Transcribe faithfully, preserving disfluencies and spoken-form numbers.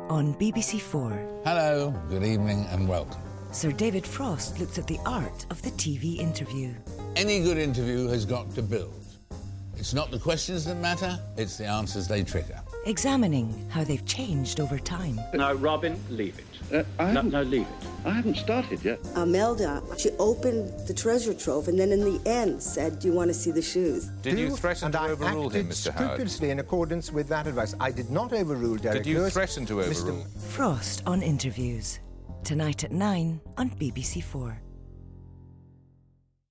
on B B C Four. Hello, good evening and welcome. Sir David Frost looks at the art of the T V interview. Any good interview has got to build. It's not the questions that matter, it's the answers they trigger. Examining how they've changed over time. No, Robin, leave it. Uh, I no, haven't- no, leave it. I haven't started yet. Imelda, she opened the treasure trove and then in the end said, do you want to see the shoes? Did you threaten and to I overrule him, acted Mister Howard? scrupulously in accordance with that advice. I did not overrule Derek Did you Lewis. threaten to Mister overrule? Frost on interviews. Tonight at nine on B B C Four.